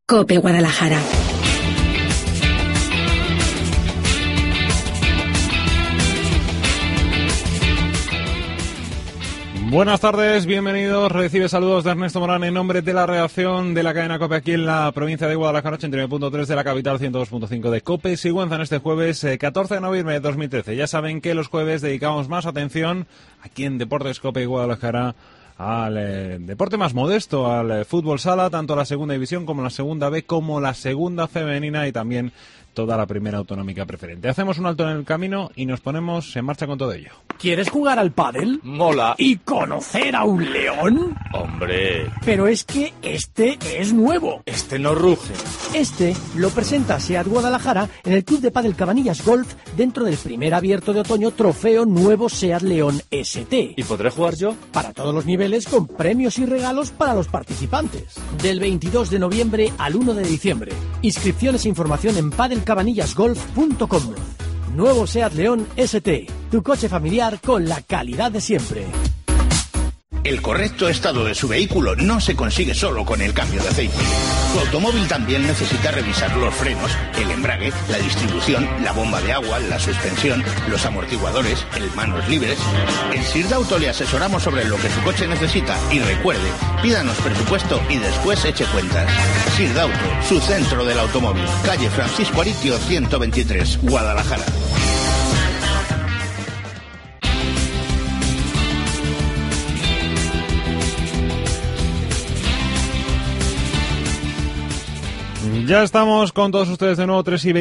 COPE Guadalajara. Buenas tardes, bienvenidos. Recibe saludos de Ernesto Morán en nombre de la redacción de la cadena COPE aquí en la provincia de Guadalajara, 89.3 de la capital, 102.5 de COPE Sigüenza en este jueves 14 de noviembre de 2013. Ya saben que los jueves dedicamos más atención aquí en Deportes COPE Guadalajara al deporte más modesto, al fútbol sala, tanto la segunda división como la segunda B, como la segunda femenina y también toda la primera autonómica preferente. Hacemos un alto en el camino y nos ponemos en marcha con todo ello. ¿Quieres jugar al pádel? Mola. ¿Y conocer a un león? Hombre. Pero es que este es nuevo. Este no ruge. Este lo presenta SEAT Guadalajara en el Club de Pádel Cabanillas Golf dentro del primer abierto de otoño trofeo nuevo SEAT León ST. ¿Y podré jugar yo? Para todos los niveles con premios y regalos para los participantes. Del 22 de noviembre al 1 de diciembre. Inscripciones e información en padelcabanillasgolf.com. Nuevo SEAT León ST, tu coche familiar con la calidad de siempre. El correcto estado de su vehículo no se consigue solo con el cambio de aceite. Su automóvil también necesita revisar los frenos, el embrague, la distribución, la bomba de agua, la suspensión, los amortiguadores, el manos libres. En Sirdauto le asesoramos sobre lo que su coche necesita y recuerde, pídanos presupuesto y después eche cuentas. Sirdauto, su centro del automóvil. Calle Francisco Aritio 123, Guadalajara. Ya estamos con todos ustedes de nuevo,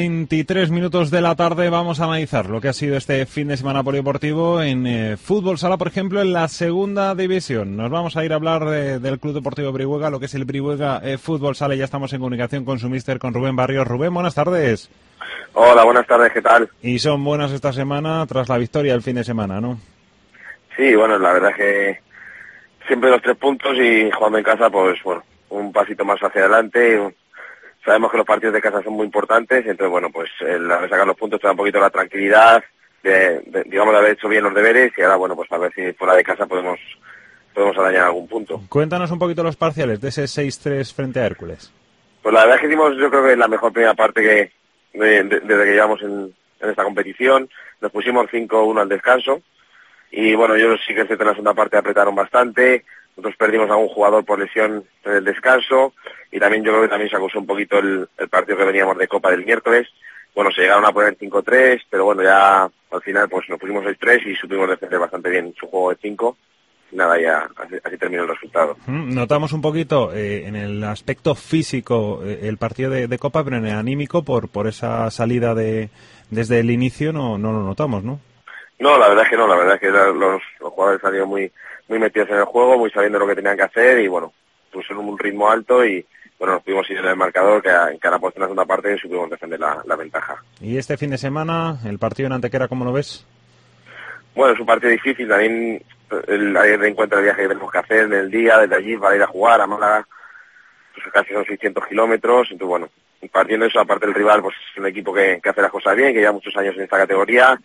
3:23 de la tarde. Vamos a analizar lo que ha sido este fin de semana polideportivo en fútbol sala, por ejemplo, en la segunda división. Nos vamos a ir a hablar del Club Deportivo Brihuega, lo que es el Brihuega Fútbol Sala. Ya estamos en comunicación con su míster, con Rubén Barrios. Rubén, buenas tardes. Hola, buenas tardes, ¿qué tal? Y son buenas esta semana tras la victoria del fin de semana, ¿no? Sí, bueno, la verdad es que siempre los 3 puntos y jugando en casa, pues bueno, un pasito más hacia adelante. Sabemos que los partidos de casa son muy importantes, entonces bueno, pues el haber sacado los puntos te da un poquito la tranquilidad de haber hecho bien los deberes y ahora bueno, pues a ver si fuera de casa podemos arañar algún punto. Cuéntanos un poquito los parciales de ese 6-3 frente a Hércules. Pues la verdad es que hicimos, yo creo que la mejor primera parte que desde que llevamos en esta competición. Nos pusimos 5-1 al descanso y bueno, ellos sí que en la segunda parte apretaron bastante. Nosotros perdimos a un jugador por lesión en el descanso y también yo creo que también se acusó un poquito el partido que veníamos de Copa del miércoles. Bueno, se llegaron a poner 5-3, pero bueno, ya al final pues nos pusimos 6-3 y supimos defender bastante bien su juego de 5. Nada, ya así terminó el resultado. Notamos un poquito en el aspecto físico el partido de Copa, pero en el anímico por esa salida desde el inicio no lo notamos, ¿no? No, la verdad es que no, la verdad es que los jugadores salieron muy metidos en el juego, muy sabiendo lo que tenían que hacer y bueno, pusieron un ritmo alto y bueno, nos pudimos ir en el marcador que en cada puesto en la segunda parte supimos defender la ventaja. ¿Y este fin de semana, el partido en Antequera, cómo lo ves? Bueno, es un partido difícil, también hay de encuentro el viaje que tenemos que hacer en el día, desde allí para ir a jugar a Málaga, pues casi son 600 kilómetros, entonces bueno, partiendo de eso, aparte del rival, pues es un equipo que hace las cosas bien, que lleva muchos años en esta categoría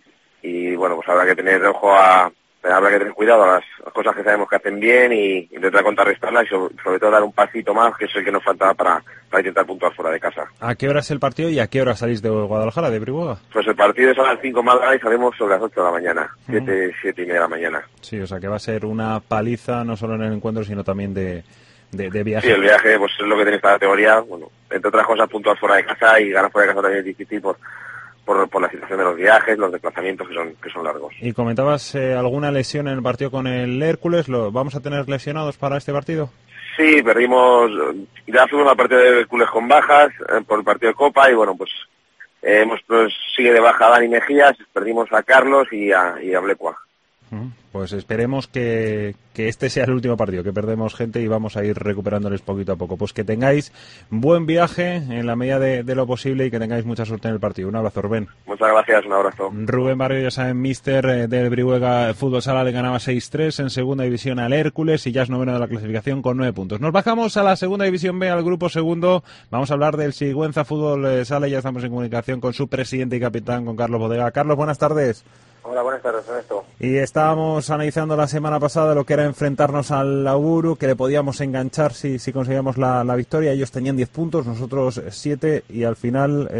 y bueno, pues habrá que tener ojo habrá que tener cuidado a las cosas que sabemos que hacen bien y intentar contrarrestarlas y sobre todo dar un pasito más, que es el que nos faltaba para intentar puntuar fuera de casa. ¿A qué hora es el partido y a qué hora salís de Guadalajara, de Brihuega? Pues el partido es a las 5 Málaga y salimos sobre las 8 de la mañana, 7 y media de la mañana. Sí, o sea que va a ser una paliza no solo en el encuentro, sino también de viaje. Sí, el viaje pues es lo que tiene esta categoría, bueno, entre otras cosas puntuar fuera de casa y ganar fuera de casa también es difícil por la situación de los viajes, los desplazamientos que son largos. Y comentabas alguna lesión en el partido con el Hércules, ¿vamos a tener lesionados para este partido? Sí, perdimos, ya fuimos al partido de Hércules con bajas, por el partido de Copa y bueno, pues sigue de baja Dani Mejías, perdimos a Carlos y a Blecua. Pues esperemos que este sea el último partido, que perdemos gente y vamos a ir recuperándoles poquito a poco. Pues que tengáis buen viaje en la medida de lo posible y que tengáis mucha suerte en el partido. Un abrazo, Rubén. Muchas gracias, un abrazo. Rubén Barrio, ya saben, míster del Brihuega Fútbol Sala, le ganaba 6-3 en segunda división al Hércules y ya es noveno de la clasificación con 9 puntos. Nos bajamos a la segunda división B, al grupo segundo. Vamos a hablar del Sigüenza Fútbol Sala y ya estamos en comunicación con su presidente y capitán, con Carlos Bodega. Carlos, buenas tardes. Hola, buenas tardes, Ernesto. Y estábamos analizando la semana pasada lo que era enfrentarnos al Lauburu, que le podíamos enganchar si conseguíamos la victoria. Ellos tenían 10 puntos, nosotros 7, y al final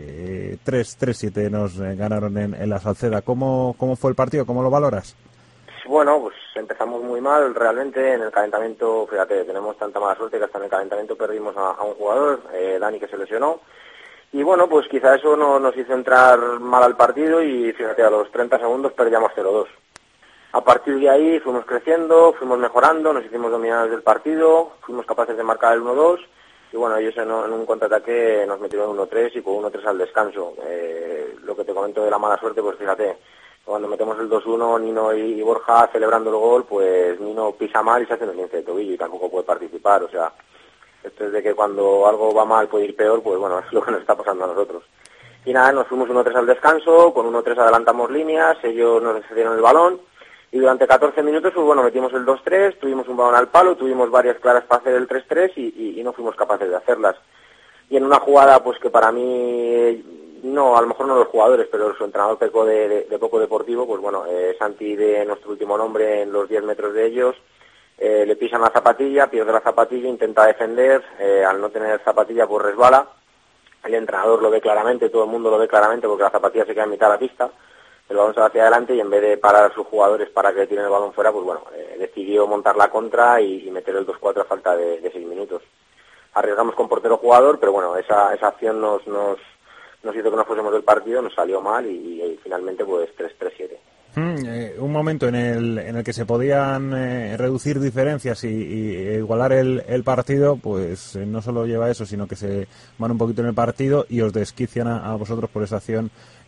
3-7 nos ganaron en la Salceda. ¿Cómo fue el partido? ¿Cómo lo valoras? Bueno, pues empezamos muy mal realmente en el calentamiento. Fíjate, tenemos tanta mala suerte que hasta en el calentamiento perdimos a un jugador, Dani, que se lesionó. Y bueno, pues quizá eso nos hizo entrar mal al partido y fíjate, a los 30 segundos perdíamos 0-2. A partir de ahí fuimos creciendo, fuimos mejorando, nos hicimos dominadores del partido, fuimos capaces de marcar el 1-2 y bueno, ellos en un contraataque nos metieron 1-3 y con 1-3 al descanso. Lo que te comento de la mala suerte, pues fíjate, cuando metemos el 2-1, Nino y Borja celebrando el gol, pues Nino pisa mal y se hace un esguince de tobillo y tampoco puede participar, o sea... Esto es de que cuando algo va mal puede ir peor, pues bueno, es lo que nos está pasando a nosotros. Y nada, nos fuimos 1-3 al descanso, con 1-3 adelantamos líneas, ellos nos cedieron el balón, y durante 14 minutos, pues bueno, metimos el 2-3, tuvimos un balón al palo, tuvimos varias claras para hacer el 3-3 y no fuimos capaces de hacerlas. Y en una jugada, pues que para mí, no, a lo mejor no los jugadores, pero su entrenador pecó de poco deportivo, pues bueno, Santi, de nuestro último nombre, en los 10 metros de ellos, le pisan la zapatilla, pierde la zapatilla, intenta defender, al no tener zapatilla pues resbala, el entrenador lo ve claramente, todo el mundo lo ve claramente porque la zapatilla se queda en mitad de la pista, el balón se va hacia adelante y en vez de parar a sus jugadores para que tiren el balón fuera, pues bueno, decidió montar la contra y meter el 2-4 a falta de 6 minutos. Arriesgamos con portero jugador, pero bueno, esa acción nos hizo que no fuésemos del partido, nos salió mal y finalmente pues 3-7. Un momento en el que se podían reducir diferencias y igualar el partido, pues no solo lleva eso, sino que se van un poquito en el partido y os desquician a vosotros por esa acción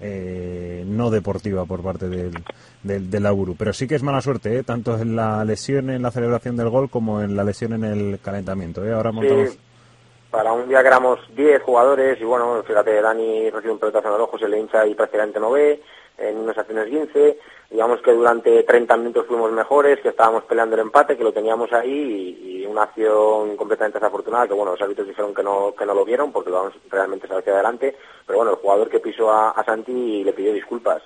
no deportiva por parte del Lauburu. Pero sí que es mala suerte, tanto en la lesión en la celebración del gol como en la lesión en el calentamiento. Ahora montamos... Sí, para un día que éramos 10 jugadores y bueno, fíjate, Dani recibe un pelotazo en el ojo, se le hincha y prácticamente no ve, en unas acciones 15, digamos que durante 30 minutos fuimos mejores, que estábamos peleando el empate, que lo teníamos ahí y una acción completamente desafortunada, que bueno, los árbitros dijeron que no lo vieron porque lo vamos realmente hacia adelante, pero bueno, el jugador que pisó a Santi le pidió disculpas.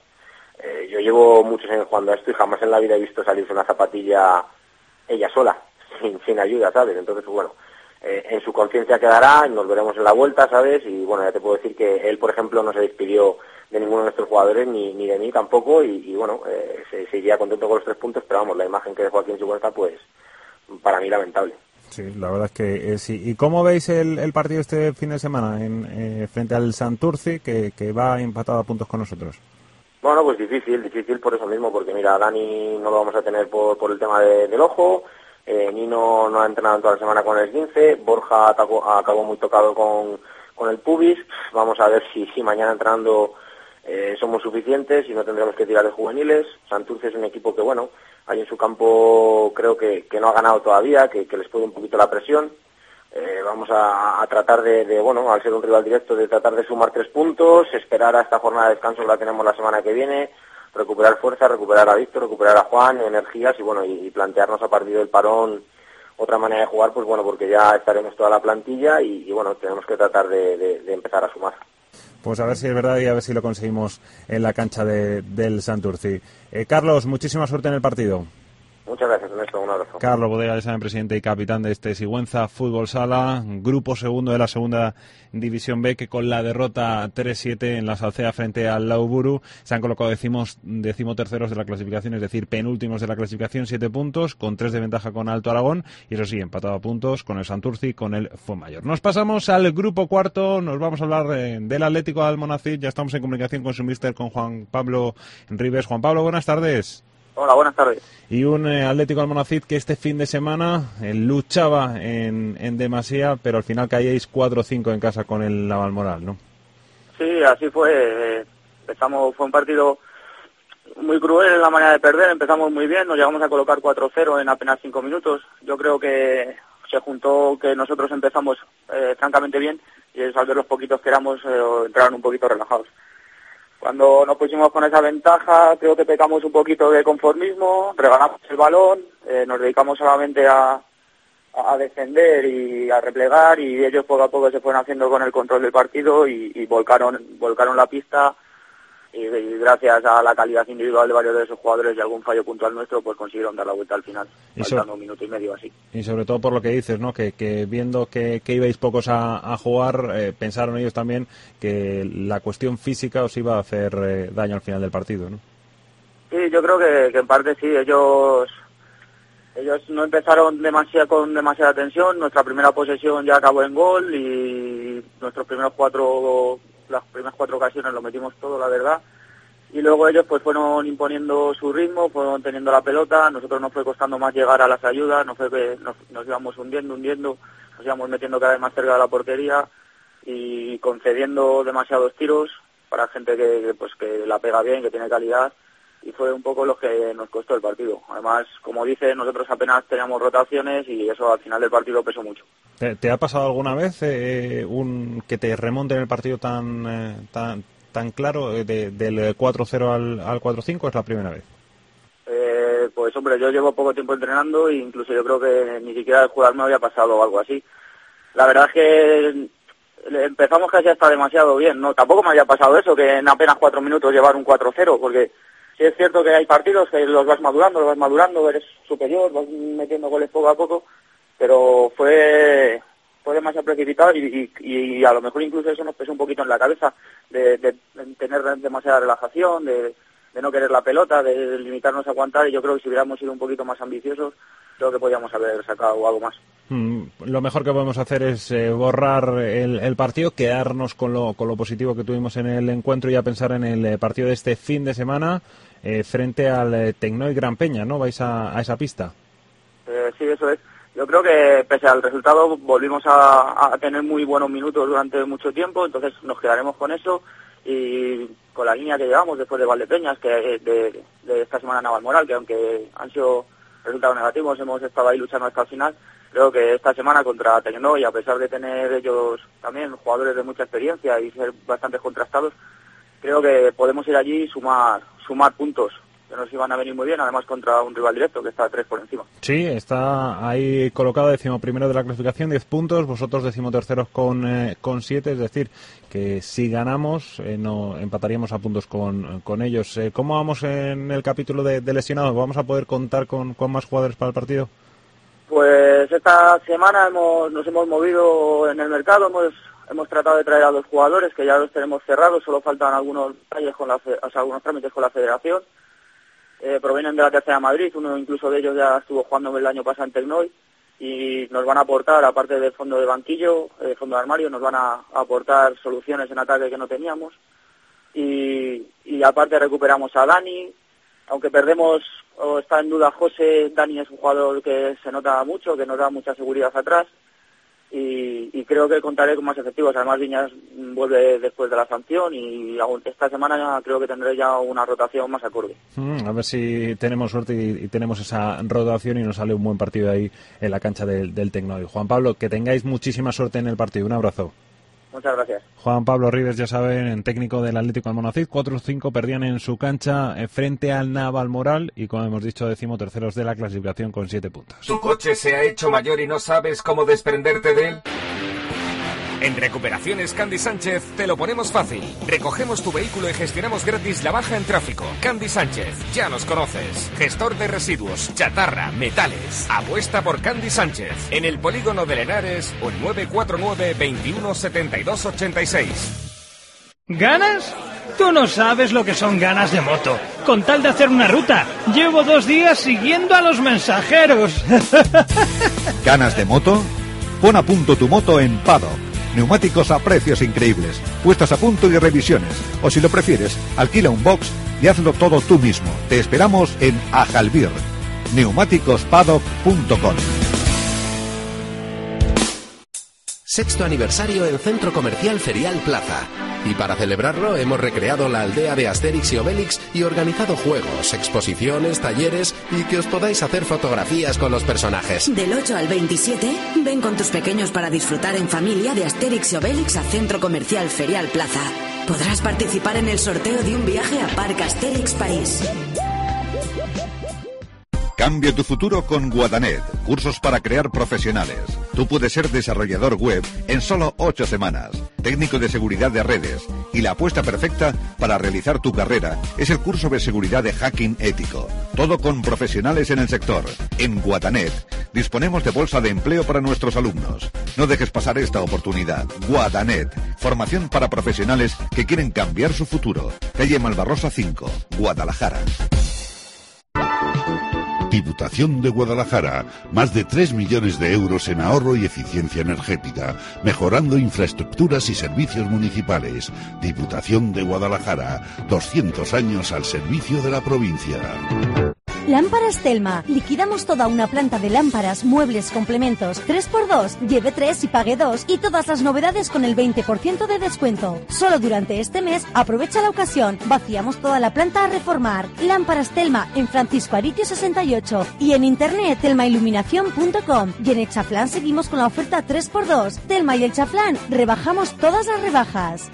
Yo llevo muchos años jugando a esto y jamás en la vida he visto salirse una zapatilla ella sola, sin ayuda, ¿sabes? Entonces, bueno, en su conciencia quedará, nos veremos en la vuelta, ¿sabes? Y bueno, ya te puedo decir que él, por ejemplo, no se despidió de ninguno de nuestros jugadores, ni de mí tampoco, y bueno, se iría contento con los 3 puntos, pero vamos, la imagen que dejó aquí en su cuenta, pues, para mí lamentable. Sí, la verdad es que sí. ¿Y cómo veis el partido este fin de semana frente al Santurce, que va empatado a puntos con nosotros? Bueno, pues difícil por eso mismo, porque mira, Dani no lo vamos a tener por el tema del ojo, Nino no ha entrenado en toda la semana con el 15, Borja acabó muy tocado con el pubis, vamos a ver si mañana entrenando somos suficientes y no tendremos que tirar de juveniles. Santurce es un equipo que, bueno, ahí en su campo creo que no ha ganado todavía, que les puede un poquito la presión. Vamos a tratar de, bueno, al ser un rival directo, de tratar de sumar 3 puntos, esperar a esta jornada de descanso que la tenemos la semana que viene, recuperar fuerza, recuperar a Víctor, recuperar a Juan, energías y bueno, y plantearnos a partir del parón otra manera de jugar, pues bueno, porque ya estaremos toda la plantilla y bueno, tenemos que tratar de empezar a sumar. Pues a ver si es verdad y a ver si lo conseguimos en la cancha del Santurce. Carlos, muchísima suerte en el partido. Muchas gracias, Ernesto. Un abrazo. Carlos Bodega, el presidente y capitán de este Sigüenza Fútbol Sala, grupo segundo de la segunda división B, que con la derrota 3-7 en la Salceda frente al Lauburu se han colocado decimoterceros de la clasificación, es decir, penúltimos de la clasificación, 7 puntos, con 3 de ventaja con Alto Aragón, y eso sí, empatado a puntos con el Santurce y con el Fuenmayor. Nos pasamos al grupo cuarto, nos vamos a hablar del Atlético de Almonacid, ya estamos en comunicación con su míster, con Juan Pablo Ribes. Juan Pablo, buenas tardes. Hola, buenas tardes. Y un Atlético Almonacid que este fin de semana luchaba en demasía, pero al final caíais 4-5 en casa con el Navalmoral, ¿no? Sí, así fue. Fue un partido muy cruel en la manera de perder. Empezamos muy bien, nos llegamos a colocar 4-0 en apenas 5 minutos. Yo creo que se juntó que nosotros empezamos francamente bien y al ver los poquitos que éramos entraron un poquito relajados. Cuando nos pusimos con esa ventaja, creo que pecamos un poquito de conformismo, regalamos el balón, nos dedicamos solamente a defender y a replegar, y ellos poco a poco se fueron haciendo con el control del partido y volcaron la pista y gracias a la calidad individual de varios de esos jugadores y algún fallo puntual nuestro, pues consiguieron dar la vuelta al final, faltando 1 minuto y medio así. Y sobre todo por lo que dices, ¿no? Que viendo que ibais pocos a jugar, pensaron ellos también que la cuestión física os iba a hacer daño al final del partido, ¿no? Sí, yo creo que en parte sí, ellos no empezaron con demasiada tensión. Nuestra primera posesión ya acabó en gol y las primeras 4 ocasiones lo metimos todo, la verdad. Y luego ellos pues fueron imponiendo su ritmo, fueron teniendo la pelota. Nosotros nos fue costando más llegar a las ayudas, nos íbamos hundiendo, nos íbamos metiendo cada vez más cerca de la portería y concediendo demasiados tiros para gente que la pega bien, que tiene calidad. Y fue un poco lo que nos costó el partido. Además, como dice, nosotros apenas teníamos rotaciones y eso al final del partido pesó mucho. ¿Te ha pasado alguna vez que te remonte en el partido tan claro del 4-0 al 4-5? ¿Es la primera vez? Pues hombre, yo llevo poco tiempo entrenando e incluso yo creo que ni siquiera el jugar me había pasado algo así. La verdad es que empezamos casi hasta demasiado bien, ¿no? Tampoco me había pasado eso, que en apenas 4 minutos llevar un 4-0, porque sí es cierto que hay partidos que los vas madurando, eres superior, vas metiendo goles poco a poco, pero fue demasiado precipitado y a lo mejor incluso eso nos pesó un poquito en la cabeza, de tener demasiada relajación, de no querer la pelota, de limitarnos a aguantar, y yo creo que si hubiéramos sido un poquito más ambiciosos, creo que podíamos haber sacado algo más. Lo mejor que podemos hacer es borrar el partido, quedarnos con lo positivo que tuvimos en el encuentro y a pensar en el partido de este fin de semana frente al Tecnoi Gran Peña, ¿no? ¿Vais a esa pista? Sí, eso es. Yo creo que pese al resultado volvimos a tener muy buenos minutos durante mucho tiempo, entonces nos quedaremos con eso y con la línea que llevamos después de Valdepeñas, que de esta semana Navalmoral, que aunque han sido resultados negativos, hemos estado ahí luchando hasta el final. Creo que esta semana contra Tecnoi, a pesar de tener ellos también jugadores de mucha experiencia y ser bastante contrastados, creo que podemos ir allí y sumar puntos que nos iban a venir muy bien, además contra un rival directo que está 3 por encima. Sí, está ahí colocado 11º de la clasificación, 10 puntos, vosotros 13º con 7, es decir, que si ganamos no empataríamos a puntos con ellos. ¿Cómo vamos en el capítulo de lesionados? ¿Vamos a poder contar con más jugadores para el partido? Pues esta semana nos hemos movido en el mercado, hemos tratado de traer a 2 jugadores que ya los tenemos cerrados, solo faltan algunos detalles algunos trámites con la federación. Provienen de la tercera Madrid, uno incluso de ellos ya estuvo jugando el año pasado en Tecnoi y nos van a aportar, aparte del fondo de banquillo, fondo de armario, nos van a aportar soluciones en ataque que no teníamos y aparte recuperamos a Dani, aunque perdemos o está en duda José. Dani es un jugador que se nota mucho, que nos da mucha seguridad atrás y creo que contaré con más efectivos. Además Viñas vuelve después de la sanción y esta semana ya creo que tendré ya una rotación más acorde. A ver si tenemos suerte y tenemos esa rotación y nos sale un buen partido ahí en la cancha del Tecnoi. Juan Pablo, que tengáis muchísima suerte en el partido. Un abrazo. Muchas gracias. Juan Pablo Ribes, ya saben, técnico del Atlético Almonacid, 4-5 perdían en su cancha frente al Navalmoral y, como hemos dicho, 13º de la clasificación con 7 puntos. ¿Tu coche se ha hecho mayor y no sabes cómo desprenderte de él? En Recuperaciones Candy Sánchez te lo ponemos fácil. Recogemos tu vehículo y gestionamos gratis la baja en tráfico. Candy Sánchez, ya nos conoces. Gestor de residuos, chatarra, metales. Apuesta por Candy Sánchez. En el polígono de Henares o en 949 21 72 86. ¿Ganas? Tú no sabes lo que son ganas de moto. Con tal de hacer una ruta, llevo 2 días siguiendo a los mensajeros. ¿Ganas de moto? Pon a punto tu moto en Paddock. Neumáticos a precios increíbles, puestas a punto y revisiones. O si lo prefieres, alquila un box y hazlo todo tú mismo. Te esperamos en Ajalbir. neumáticospaddock.com. Sexto aniversario en Centro Comercial Ferial Plaza. Y para celebrarlo hemos recreado la aldea de Asterix y Obelix y organizado juegos, exposiciones, talleres y que os podáis hacer fotografías con los personajes. Del 8 al 27, ven con tus pequeños para disfrutar en familia de Asterix y Obelix a Centro Comercial Ferial Plaza. Podrás participar en el sorteo de un viaje a Parc Asterix París. Cambia tu futuro con Guadanet, cursos para crear profesionales. Tú puedes ser desarrollador web en solo 8 semanas, técnico de seguridad de redes, y la apuesta perfecta para realizar tu carrera es el curso de seguridad de hacking ético. Todo con profesionales en el sector. En Guadanet disponemos de bolsa de empleo para nuestros alumnos. No dejes pasar esta oportunidad. Guadanet, formación para profesionales que quieren cambiar su futuro. Calle Malvarrosa 5, Guadalajara. Diputación de Guadalajara, más de 3 millones de euros en ahorro y eficiencia energética, mejorando infraestructuras y servicios municipales. Diputación de Guadalajara, 200 años al servicio de la provincia. Lámparas Telma. Liquidamos toda una planta de lámparas, muebles, complementos. 3x2. Lleve 3 y pague 2. Y todas las novedades con el 20% de descuento. Solo durante este mes aprovecha la ocasión. Vaciamos toda la planta a reformar. Lámparas Telma en Francisco Aritio 68. Y en internet telmailuminación.com. Y en el Chaflán seguimos con la oferta 3x2. Telma y el Chaflán rebajamos todas las rebajas.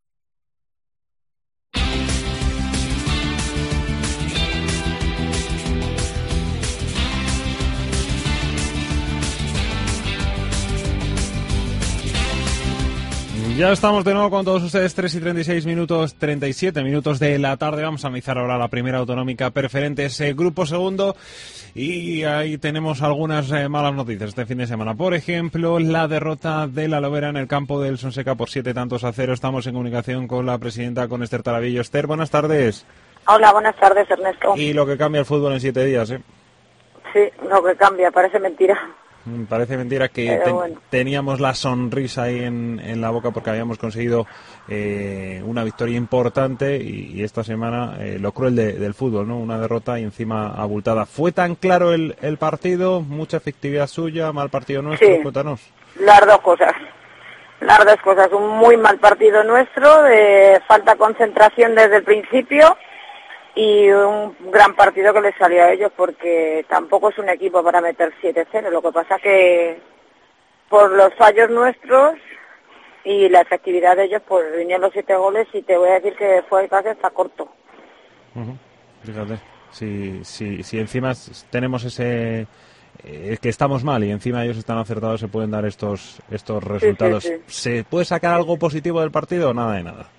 Ya estamos de nuevo con todos ustedes, 3 y 36 minutos, 37 minutos de la tarde. Vamos a analizar ahora la primera autonómica preferentes, grupo segundo. Y ahí tenemos algunas malas noticias este fin de semana. Por ejemplo, la derrota de la Lobera en el campo del Sonseca por 7-0. Estamos en comunicación con la presidenta, con Esther Tarabillo. Esther, buenas tardes. Hola, buenas tardes, Ernesto. Y lo que cambia el fútbol en 7 días, ¿eh? Sí, lo que cambia, parece mentira. Parece mentira que bueno, teníamos la sonrisa ahí en la boca porque habíamos conseguido una victoria importante y esta semana lo cruel del fútbol, ¿no? Una derrota y encima abultada. ¿Fue tan claro el partido? ¿Mucha efectividad suya? ¿Mal partido nuestro? Sí, Cuéntanos. las dos cosas. Un muy mal partido nuestro, de falta de concentración desde el principio, y un gran partido que les salió a ellos, porque tampoco es un equipo para meter 7-0. Lo que pasa que por los fallos nuestros y la efectividad de ellos, pues vinieron los 7 goles, y te voy a decir que fue casi hasta corto. Fíjate, si encima tenemos ese que estamos mal y encima ellos están acertados, se pueden dar estos resultados. Sí. ¿Se puede sacar algo positivo del partido o nada de nada?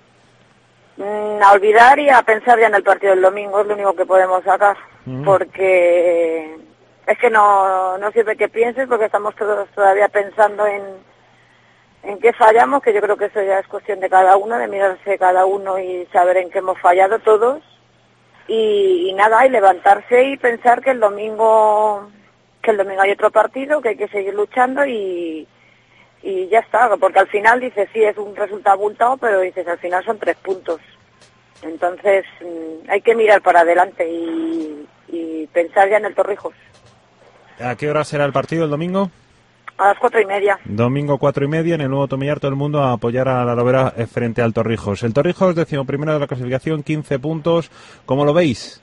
A olvidar y a pensar ya en el partido del domingo, es lo único que podemos sacar, porque es que no sirve que pienses, porque estamos todos todavía pensando en qué fallamos, que yo creo que eso ya es cuestión de cada uno, de mirarse cada uno y saber en qué hemos fallado todos, y nada, y levantarse y pensar que el domingo hay otro partido, que hay que seguir luchando y ya está, porque al final dices, sí, es un resultado abultado, pero dices, al final son 3 puntos. Entonces hay que mirar para adelante y pensar ya en el Torrijos. ¿A qué hora será el partido el domingo? A las 4:30. Domingo 4:30 en el nuevo Tomillar, todo el mundo a apoyar a la Lobera frente al Torrijos. El Torrijos, 11º de la clasificación, 15 puntos. ¿Cómo lo veis?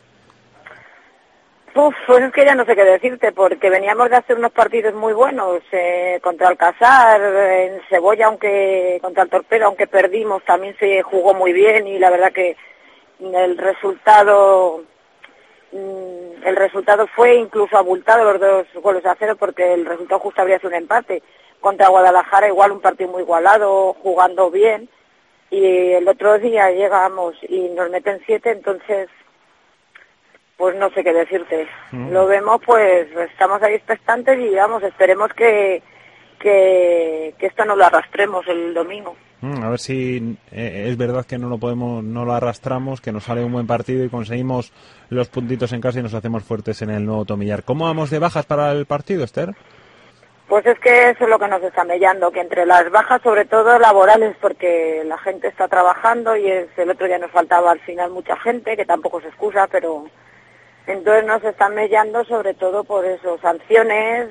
Pues es que ya no sé qué decirte, porque veníamos de hacer unos partidos muy buenos contra Alcázar, en Cebolla, aunque contra el Torpedo, aunque perdimos, también se jugó muy bien, y la verdad que el resultado fue incluso abultado, los 2 goles a 0, porque el resultado justo habría sido un empate. Contra Guadalajara igual, un partido muy igualado, jugando bien, y el otro día llegamos y nos meten 7, entonces pues no sé qué decirte. Lo vemos, pues estamos ahí expectantes y vamos, esperemos que esto no lo arrastremos el domingo. A ver si es verdad que no lo arrastramos, que nos sale un buen partido y conseguimos los puntitos en casa y nos hacemos fuertes en el nuevo Tomillar. ¿Cómo vamos de bajas para el partido, Esther? Pues es que eso es lo que nos está mellando, que entre las bajas, sobre todo laborales, porque la gente está trabajando y el otro día nos faltaba al final mucha gente, que tampoco se excusa, pero entonces nos están mellando sobre todo por eso, sanciones,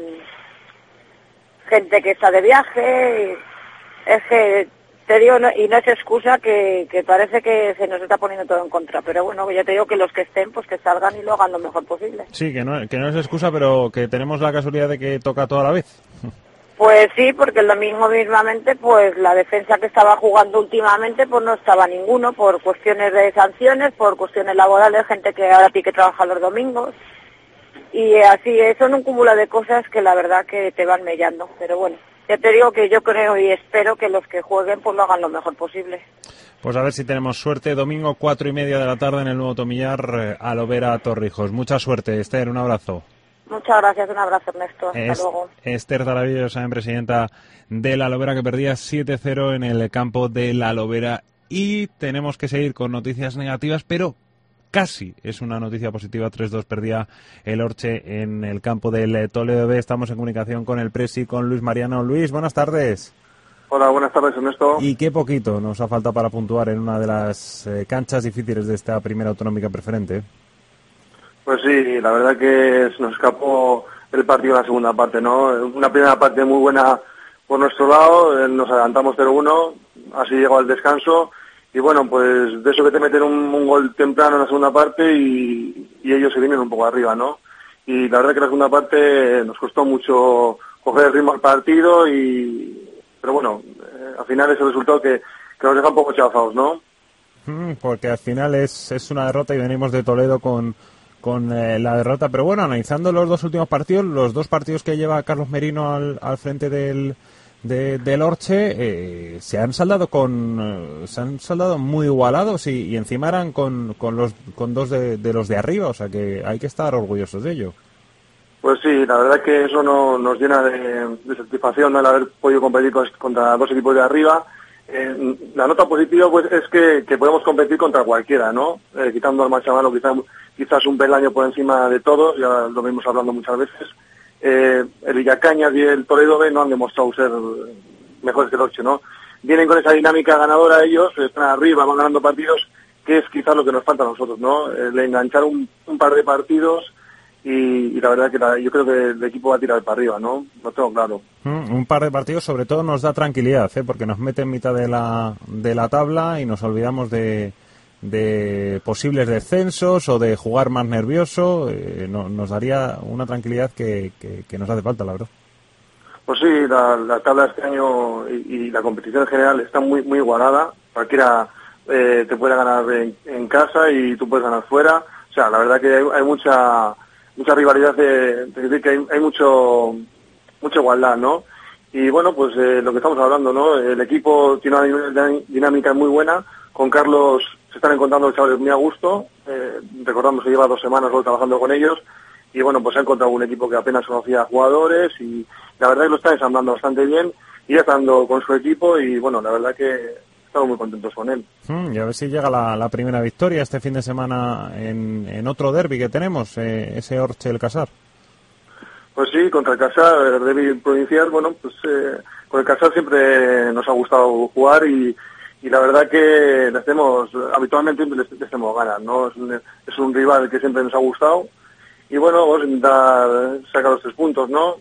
gente que está de viaje, es que te digo, y no es excusa, que parece que se nos está poniendo todo en contra, pero bueno, ya te digo que los que estén, pues que salgan y lo hagan lo mejor posible. Sí, que no es excusa, pero que tenemos la casualidad de que toca toda la vez. Pues sí, porque el domingo mismamente, pues la defensa que estaba jugando últimamente, pues no estaba ninguno, por cuestiones de sanciones, por cuestiones laborales, gente que ahora tiene que trabajar los domingos, Y así son un cúmulo de cosas que la verdad que te van mellando. Pero bueno, ya te digo que yo creo y espero que los que jueguen pues lo hagan lo mejor posible. Pues a ver si tenemos suerte. Domingo 4:30 de la tarde en el Nuevo Tomillar, Alovera Torrijos. Mucha suerte, Esther, un abrazo. Muchas gracias, un abrazo, Ernesto. Hasta luego. Esther Tarabillo, presidenta de la Alovera, que perdía 7-0 en el campo de la Alovera. Y tenemos que seguir con noticias negativas, pero casi es una noticia positiva. 3-2 perdía el Orche en el campo del Toledo B. Estamos en comunicación con el presi, con Luis Mariano. Luis, buenas tardes. Hola, buenas tardes, Ernesto. Y qué poquito nos ha faltado para puntuar en una de las canchas difíciles de esta primera autonómica preferente. Pues sí, la verdad que se nos escapó el partido en la segunda parte, ¿no? Una primera parte muy buena por nuestro lado, nos adelantamos 0-1, así llegó al descanso. Y bueno, pues de eso que te meten un gol temprano en la segunda parte y ellos se vienen un poco arriba, ¿no? Y la verdad que la segunda parte nos costó mucho coger el ritmo al partido, pero bueno, al final es el resultado que nos deja un poco chafados, ¿no? Porque al final es una derrota y venimos de Toledo con la derrota. Pero bueno, analizando los dos últimos partidos, los dos partidos que lleva Carlos Merino al frente del Orche, se han saldado muy igualados y encima eran con dos de los de arriba, o sea que hay que estar orgullosos de ello. Pues sí, la verdad que eso nos llena de satisfacción, ¿no? El haber podido competir contra dos equipos de arriba. La nota positiva pues es que podemos competir contra cualquiera, ¿no? Quitando al Machamalo quizás un peldaño por encima de todos, ya lo venimos hablando muchas veces. El Villacañas y el Toledo B no han demostrado ser mejores que el Orche, ¿no? Vienen con esa dinámica ganadora ellos, están arriba, van ganando partidos, que es quizás lo que nos falta a nosotros, ¿no? El enganchar un par de partidos y la verdad que yo creo que el equipo va a tirar para arriba, ¿no? Lo tengo claro. Un par de partidos sobre todo nos da tranquilidad, porque nos mete en mitad de la tabla y nos olvidamos de posibles descensos o de jugar más nervioso. Nos daría una tranquilidad que nos hace falta, la verdad. Pues sí, la tabla este año y la competición en general está muy muy igualada. Cualquiera te puede ganar en casa y tú puedes ganar fuera. O sea, la verdad que hay mucha rivalidad, de decir que hay mucha igualdad, ¿no? Y bueno, pues lo que estamos hablando, ¿no? El equipo tiene una dinámica muy buena. Con Carlos se están encontrando los chavales muy a gusto. Recordamos que lleva 2 semanas trabajando con ellos. Y bueno, pues ha encontrado un equipo que apenas conocía a jugadores y la verdad que lo está ensamblando bastante bien y ya está dando con su equipo y bueno, la verdad que estamos muy contentos con él. Y a ver si llega la primera victoria este fin de semana en otro derbi que tenemos, ese Orche el Casar. Pues sí, contra el Casar, el derbi provincial, bueno, pues con el Casar siempre nos ha gustado jugar y la verdad que habitualmente les hacemos ganas, ¿no? Es un rival que siempre nos ha gustado y bueno, vamos a intentar sacar los 3 puntos, ¿no?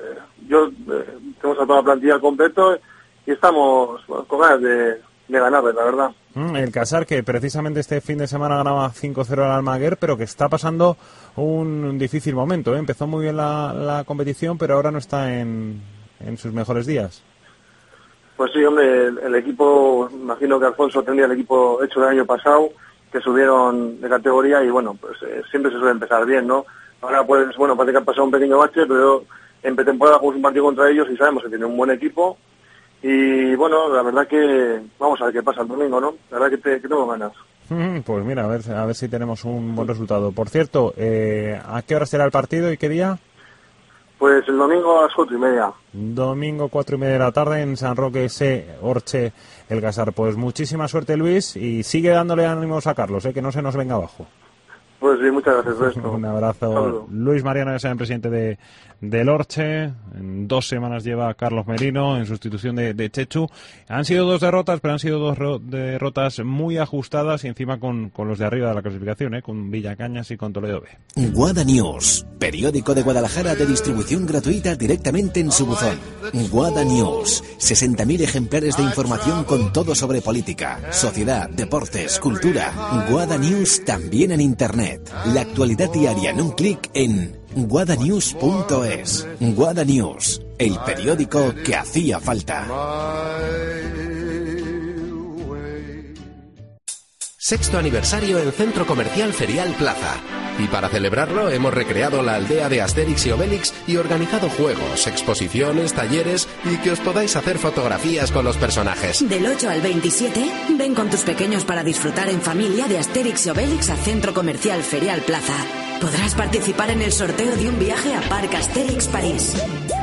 Tenemos a toda la plantilla al completo y estamos con ganas de ganarles, la verdad. El Casar, que precisamente este fin de semana ganaba 5-0 al Almaguer, pero que está pasando un difícil momento, ¿eh? Empezó muy bien la competición, pero ahora no está en sus mejores días. Pues sí, hombre, el equipo, imagino que Alfonso tendría el equipo hecho del año pasado, que subieron de categoría y bueno, pues siempre se suele empezar bien, ¿no? Ahora pues, bueno, parece que ha pasado un pequeño bache, pero en pretemporada jugamos un partido contra ellos y sabemos que tienen un buen equipo y bueno, la verdad que vamos a ver qué pasa el domingo, ¿no? La verdad que tengo ganas. Pues mira, a ver si tenemos un buen resultado. Por cierto, ¿a qué hora será el partido y qué día? Pues el domingo a las 4:30. Domingo 4:30 de la tarde en San Roque Orche el Casar. Pues muchísima suerte, Luis, y sigue dándole ánimos a Carlos, que no se nos venga abajo. Pues sí, muchas gracias por esto. Un abrazo. Saludo. Luis Mariano, ya presidente del Orche. En 2 semanas lleva Carlos Merino en sustitución de Chechu. Han sido 2 derrotas, pero han sido 2 derrotas muy ajustadas y encima con los de arriba de la clasificación, con Villacañas y con Toledo B. Guada News, periódico de Guadalajara de distribución gratuita directamente en su buzón. Guada News, 60.000 ejemplares de información con todo sobre política, sociedad, deportes, cultura. Guada News también en internet. La actualidad diaria en un clic en guadanews.es. Guada News, el periódico que hacía falta. Sexto aniversario en Centro Comercial Ferial Plaza. Y para celebrarlo hemos recreado la aldea de Asterix y Obelix y organizado juegos, exposiciones, talleres y que os podáis hacer fotografías con los personajes. Del 8 al 27, ven con tus pequeños para disfrutar en familia de Asterix y Obelix a Centro Comercial Ferial Plaza. Podrás participar en el sorteo de un viaje a Parc Asterix París.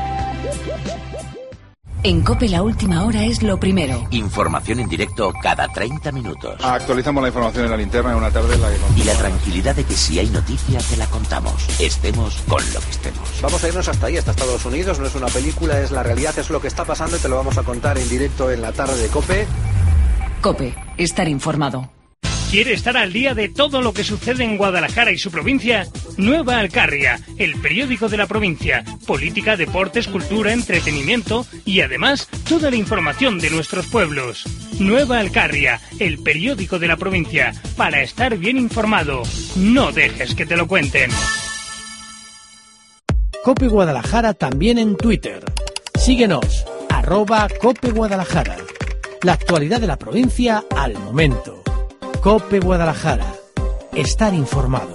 En COPE la última hora es lo primero. Información en directo cada 30 minutos. Actualizamos la información en la linterna en una tarde en la que... Y la tranquilidad de que si hay noticia te la contamos. Estemos con lo que estemos. Vamos a irnos hasta ahí, hasta Estados Unidos. No es una película, es la realidad, es lo que está pasando y te lo vamos a contar en directo en la tarde de COPE. COPE, estar informado. ¿Quiere estar al día de todo lo que sucede en Guadalajara y su provincia? Nueva Alcarria, el periódico de la provincia. Política, deportes, cultura, entretenimiento y además toda la información de nuestros pueblos. Nueva Alcarria, el periódico de la provincia. Para estar bien informado. No dejes que te lo cuenten. COPE Guadalajara también en Twitter. Síguenos, @COPE Guadalajara. La actualidad de la provincia al momento. COPE Guadalajara. Estar informado.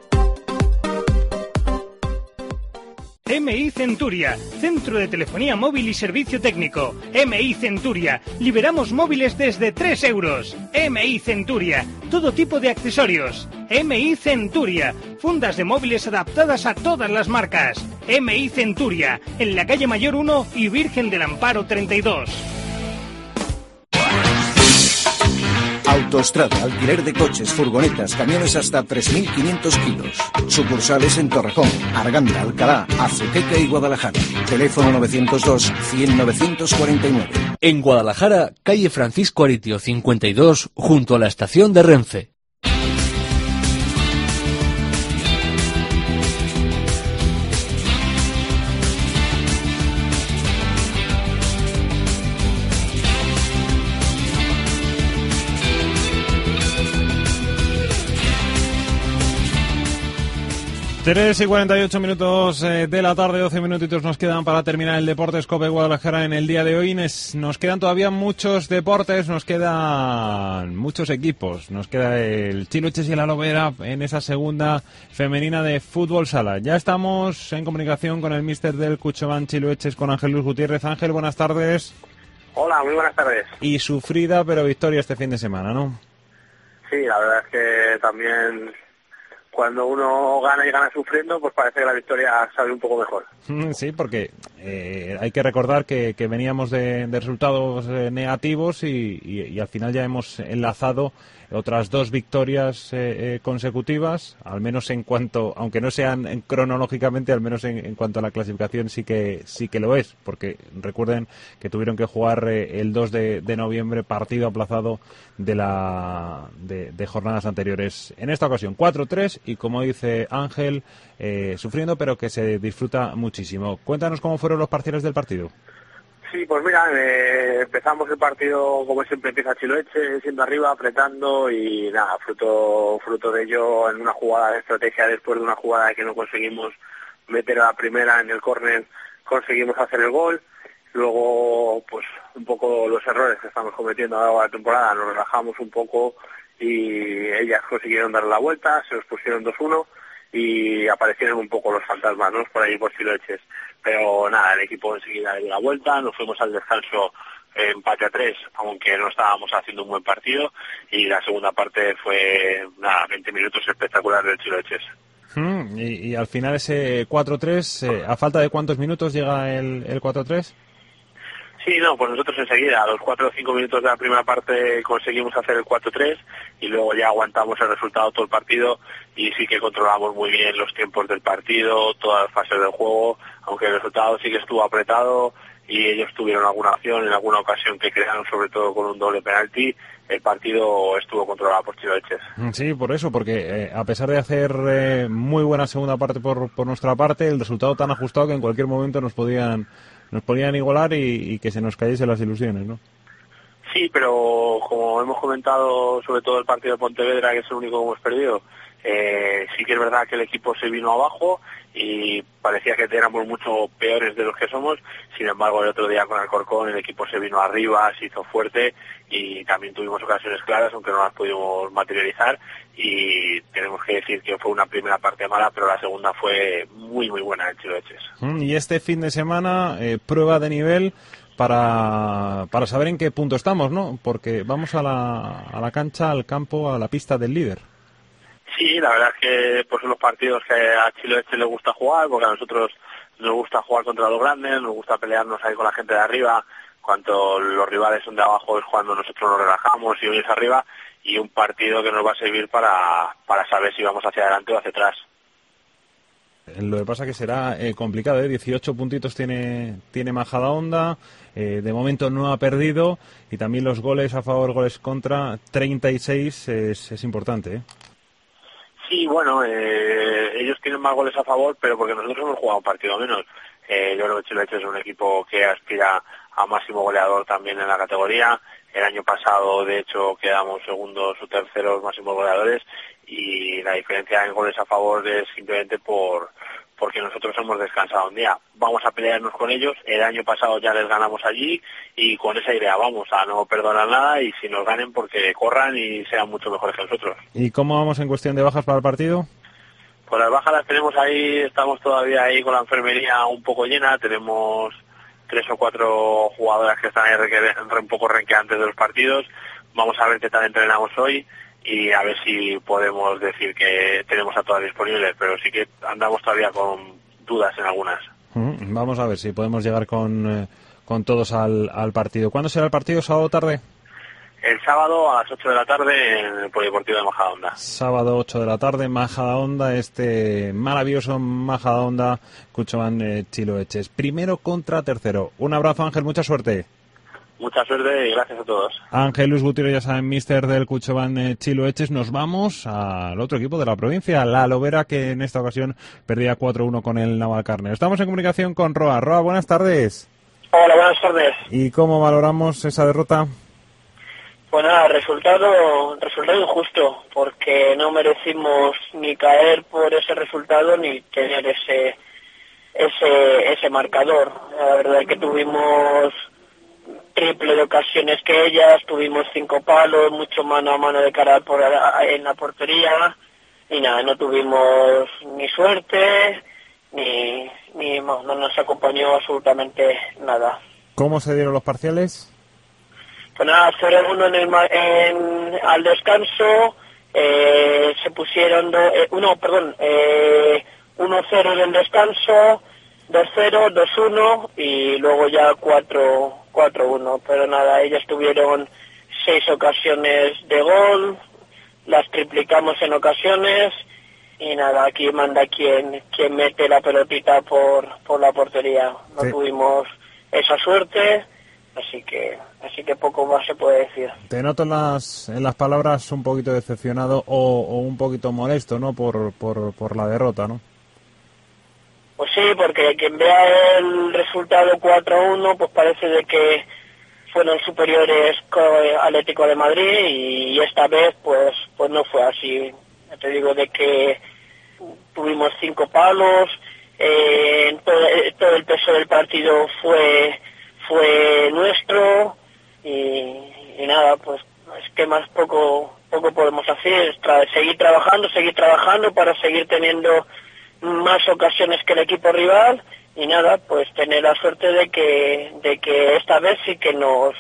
MI Centuria, Centro de Telefonía Móvil y Servicio Técnico. MI Centuria, liberamos móviles desde 3 euros. MI Centuria, todo tipo de accesorios. MI Centuria, fundas de móviles adaptadas a todas las marcas. MI Centuria, en la calle Mayor 1 y Virgen del Amparo 32. Autostrada, alquiler de coches, furgonetas, camiones hasta 3.500 kilos. Sucursales en Torrejón, Arganda, Alcalá, Azuqueca y Guadalajara. Teléfono 902-100-949. En Guadalajara, calle Francisco Aritio 52, junto a la estación de Renfe. Tres y 48 minutos de la tarde, 12 minutitos nos quedan para terminar el Deportes COPE Guadalajara en el día de hoy. Nos quedan todavía muchos deportes, nos quedan muchos equipos. Nos queda el Chilueches y el Alovera en esa segunda femenina de fútbol sala. Ya estamos en comunicación con el míster del Cuchobán Chilueches, con Ángel Luis Gutiérrez. Ángel, buenas tardes. Hola, muy buenas tardes. Y sufrida, pero victoria este fin de semana, ¿no? Sí, la verdad es que también... Cuando uno gana y gana sufriendo, pues parece que la victoria sale un poco mejor. Sí, porque hay que recordar que veníamos de resultados negativos y al final ya hemos enlazado otras 2 victorias consecutivas, al menos en cuanto, aunque no sean cronológicamente, al menos en cuanto a la clasificación sí que lo es, porque recuerden que tuvieron que jugar el 2 de noviembre, partido aplazado de jornadas anteriores. En esta ocasión 4-3 y, como dice Ángel, sufriendo, pero que se disfruta muchísimo. Cuéntanos cómo fueron los parciales del partido. Sí, pues mira, empezamos el partido como siempre empieza Chiloeche, siendo arriba, apretando y nada, fruto de ello en una jugada de estrategia, después de una jugada que no conseguimos meter a la primera en el córner, conseguimos hacer el gol. Luego, pues un poco los errores que estamos cometiendo a lo largo de la temporada, nos relajamos un poco y ellas consiguieron dar la vuelta, se nos pusieron 2-1 y aparecieron un poco los fantasmas, ¿no? Por ahí por Chiloeches. Pero nada, el equipo enseguida dio la vuelta, nos fuimos al descanso empate a 3, aunque no estábamos haciendo un buen partido, y la segunda parte fue, 20 minutos espectaculares del Chiloeches. Y al final ese 4-3, ¿a falta de cuántos minutos llega el 4-3? Sí, no, pues nosotros enseguida, a los 4 o 5 minutos de la primera parte conseguimos hacer el 4-3 y luego ya aguantamos el resultado todo el partido y sí que controlamos muy bien los tiempos del partido, todas las fases del juego, aunque el resultado sí que estuvo apretado y ellos tuvieron alguna acción en alguna ocasión que crearon, sobre todo con un doble penalti. El partido estuvo controlado por Chiloeches. Sí, por eso, porque a pesar de hacer muy buena segunda parte por nuestra parte, el resultado tan ajustado que en cualquier momento nos podían igualar y que se nos cayesen las ilusiones, ¿no? Sí, pero como hemos comentado, sobre todo el partido de Pontevedra, que es el único que hemos perdido, Sí que es verdad que el equipo se vino abajo y parecía que éramos mucho peores de los que somos. Sin embargo, el otro día con Alcorcón el equipo se vino arriba, se hizo fuerte y también tuvimos ocasiones claras, aunque no las pudimos materializar, y tenemos que decir que fue una primera parte mala, pero la segunda fue muy muy buena en Chiloeches. Y este fin de semana, prueba de nivel para saber en qué punto estamos, ¿no? Porque vamos a la cancha, al campo, a la pista del líder. Sí, la verdad es que pues son los partidos que a Chiloeches le gusta jugar, porque a nosotros nos gusta jugar contra los grandes, nos gusta pelearnos ahí con la gente de arriba. Cuando los rivales son de abajo es cuando nosotros nos relajamos y unimos arriba, y un partido que nos va a servir para saber si vamos hacia adelante o hacia atrás. Lo que pasa que será complicado, 18 puntitos tiene Majadahonda, de momento no ha perdido, y también los goles a favor, goles contra, 36 es importante, Sí, bueno, ellos tienen más goles a favor, pero porque nosotros hemos jugado un partido menos. Yo creo que Chiloeches es un equipo que aspira a máximo goleador también en la categoría. El año pasado, de hecho, quedamos segundos o terceros máximos goleadores, y la diferencia en goles a favor es simplemente porque nosotros hemos descansado un día. Vamos a pelearnos con ellos. El año pasado ya les ganamos allí, y con esa idea vamos a no perdonar nada, y si nos ganen porque corran y sean mucho mejores que nosotros. ¿Y cómo vamos en cuestión de bajas para el partido? Pues las bajas las tenemos ahí, estamos todavía ahí con la enfermería un poco llena, tenemos 3 o 4 jugadoras que están ahí un poco renqueantes de los partidos. Vamos a ver qué tal entrenamos hoy y a ver si podemos decir que tenemos a todas disponibles, pero sí que andamos todavía con dudas en algunas. Vamos a ver si podemos llegar con todos al partido. ¿Cuándo será el partido? ¿Sábado tarde? El sábado a las 8 de la tarde en el Polideportivo de Majadahonda. Sábado 8 de la tarde, Majadahonda, este maravilloso Majadahonda, Cuchovan Chiloeches. Primero contra tercero. Un abrazo, Ángel, mucha suerte. Mucha suerte y gracias a todos. Ángel Luis Gutiérrez, ya saben, míster del Cuchovan Chiloeches. Nos vamos al otro equipo de la provincia, la Lobera, que en esta ocasión perdía 4-1 con el Navalcarnero. Estamos en comunicación con Roa. Roa, buenas tardes. Hola, buenas tardes. ¿Y cómo valoramos esa derrota? Pues nada, resultado injusto, porque no merecimos ni caer por ese resultado ni tener ese marcador. La verdad es que tuvimos triple de ocasiones que ellas, tuvimos 5 palos, mucho mano a mano de cara en la portería, y nada, no tuvimos ni suerte, ni no nos acompañó absolutamente nada. ¿Cómo se dieron los parciales? Pues nada, 0-1 al descanso, se pusieron 1-0 del descanso, 2-0, 2-1 y luego ya 4-1. Pero nada, ellas tuvieron 6 ocasiones de gol, las triplicamos en ocasiones y nada, aquí manda quien mete la pelotita por la portería. No Sí. tuvimos esa suerte. Así que poco más se puede decir. Te noto en las palabras un poquito decepcionado o un poquito molesto, ¿no? Por la derrota, ¿no? Pues sí, porque quien vea el resultado 4-1, pues parece de que fueron superiores al Atlético de Madrid y esta vez pues no fue así. Ya te digo de que tuvimos 5 palos, todo el peso del partido fue nuestro y nada, pues es que más poco podemos hacer, seguir trabajando para seguir teniendo más ocasiones que el equipo rival y nada, pues tener la suerte de que esta vez sí que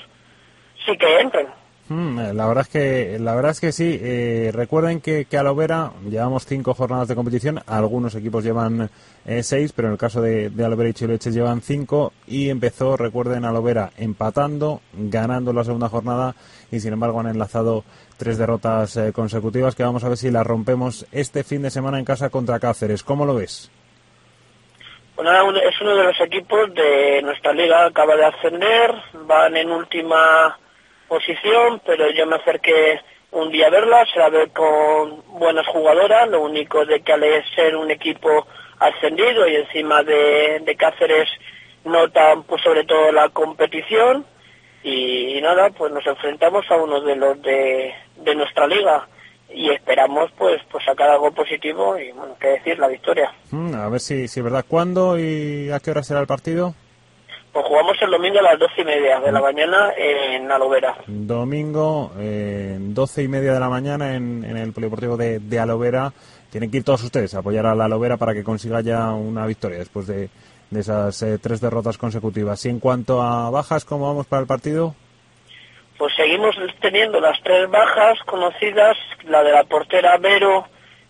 entren. La verdad es que sí. Recuerden que a Lobera llevamos 5 jornadas de competición, algunos equipos llevan 6, pero en el caso de Lobera y Chiloeches llevan 5 y empezó, recuerden, a Lobera empatando, ganando la segunda jornada y sin embargo han enlazado 3 derrotas consecutivas que vamos a ver si las rompemos este fin de semana en casa contra Cáceres. ¿Cómo lo ves? Bueno, es uno de los equipos de nuestra liga, acaba de ascender, van en última posición, pero yo me acerqué un día a verla, se la ve con buenas jugadoras, lo único de que al ser un equipo ascendido y encima de Cáceres notan pues sobre todo la competición y nada, pues nos enfrentamos a uno de los de nuestra liga y esperamos pues sacar algo positivo y, bueno, qué decir, la victoria. A ver si es verdad. ¿Cuándo y a qué hora será el partido? Pues jugamos el domingo a las 12:30 de la mañana en Alovera. Domingo, 12:30 de la mañana en el Polideportivo de Alovera. Tienen que ir todos ustedes a apoyar a la Alovera para que consiga ya una victoria después de esas 3 derrotas consecutivas. Y en cuanto a bajas, ¿cómo vamos para el partido? Pues seguimos teniendo las 3 bajas conocidas, la de la portera Vero,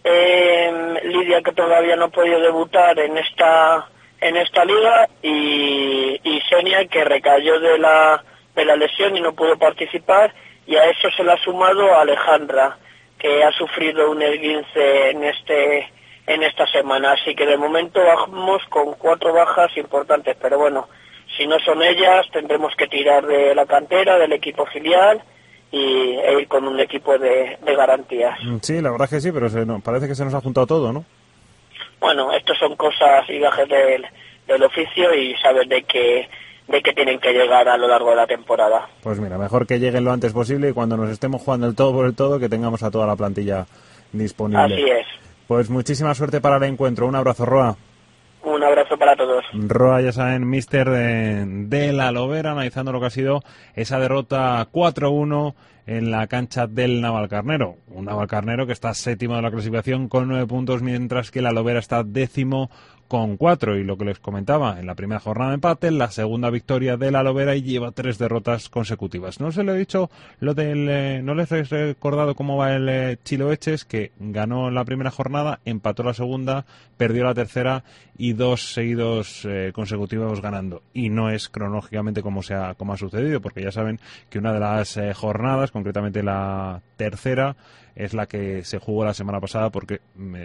Lidia, que todavía no ha podido debutar en esta liga, y Sonia, que recayó de la lesión y no pudo participar, y a eso se le ha sumado Alejandra, que ha sufrido un esguince en esta semana. Así que de momento vamos con 4 bajas importantes, pero bueno, si no son ellas tendremos que tirar de la cantera, del equipo filial, e ir con un equipo de garantías. Sí, la verdad es que sí, pero parece que se nos ha juntado todo, ¿no? Bueno, estos son cosas y gajes del oficio, y saben de que tienen que llegar a lo largo de la temporada. Pues mira, mejor que lleguen lo antes posible y cuando nos estemos jugando el todo por el todo, que tengamos a toda la plantilla disponible. Así es. Pues muchísima suerte para el encuentro. Un abrazo, Roa. Un abrazo para todos. Roa, ya saben, míster de la Alovera, analizando lo que ha sido esa derrota 4-1 en la cancha del Navalcarnero. Un Navalcarnero que está 7º de la clasificación con 9 puntos, mientras que la Alovera está 10º con 4. Y lo que les comentaba, en la primera jornada de empate, la segunda victoria de la Alovera, y lleva 3 derrotas consecutivas. No se lo he dicho, no les he recordado cómo va el Chiloeches, que ganó la primera jornada, empató la segunda, perdió la tercera y 2 seguidos consecutivos ganando. Y no es cronológicamente como ha sucedido, porque ya saben que una de las jornadas, concretamente la tercera, es la que se jugó la semana pasada porque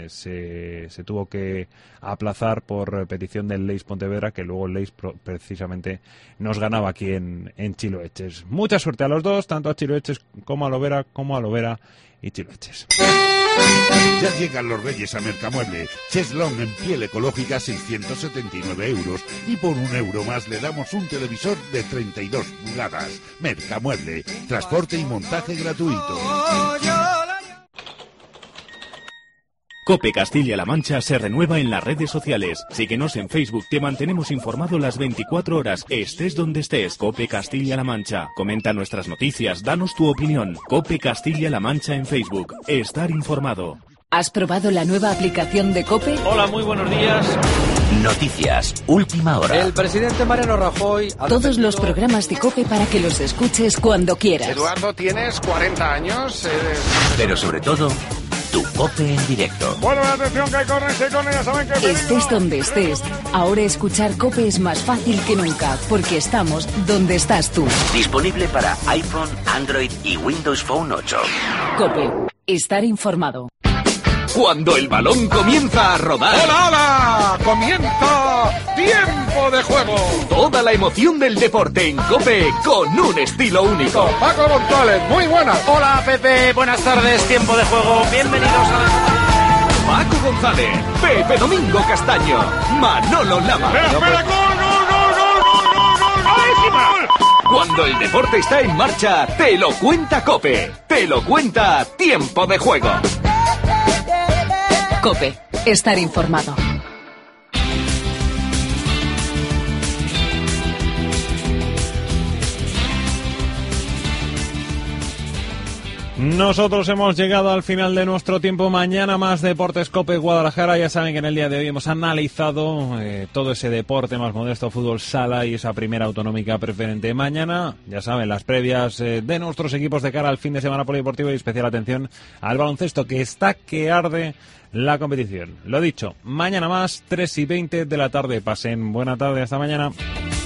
se tuvo que aplazar por petición del Leis Pontevedra, que luego el Leis precisamente nos ganaba aquí en Chiloeches. Mucha suerte a los dos, tanto a Chiloeches como a Alovera y Chiloeches. Ya llegan los Reyes a Mercamueble. Cheslong en piel ecológica, 679 euros. Y por €1 más le damos un televisor de 32 pulgadas. Mercamueble, transporte y montaje gratuito. COPE Castilla-La Mancha se renueva en las redes sociales. Síguenos en Facebook, te mantenemos informado las 24 horas, estés donde estés. COPE Castilla-La Mancha. Comenta nuestras noticias, danos tu opinión. COPE Castilla-La Mancha en Facebook. Estar informado. ¿Has probado la nueva aplicación de COPE? Hola, muy buenos días. Noticias, última hora. El presidente Mariano Rajoy... Todos los programas de COPE para que los escuches cuando quieras. Eduardo, tienes 40 años. Pero sobre todo, tu COPE en directo. Bueno, atención, que hay corner, ya saben que... Estés donde estés, ahora escuchar COPE es más fácil que nunca, porque estamos donde estás tú. Disponible para iPhone, Android y Windows Phone 8. COPE, estar informado. Cuando el balón comienza a rodar. ¡Hola, hola! ¡Comienza Tiempo de Juego! Toda la emoción del deporte en COPE con un estilo único. Paco González, muy buenas. Hola, Pepe, buenas tardes. Tiempo de Juego, bienvenidos a... Paco González, Pepe Domingo Castaño, Manolo Lama. ¡Espera! Cuando el deporte está en marcha, te lo cuenta COPE. Te lo cuenta Tiempo de Juego. COPE, estar informado. Nosotros hemos llegado al final de nuestro tiempo. Mañana más Deportes COPE Guadalajara. Ya saben que en el día de hoy hemos analizado todo ese deporte más modesto, fútbol sala y esa primera autonómica preferente. Mañana, ya saben, las previas de nuestros equipos de cara al fin de semana polideportivo y especial atención al baloncesto, que está que arde la competición. Lo dicho, mañana más, 3:20 de la tarde. Pasen buena tarde, hasta mañana.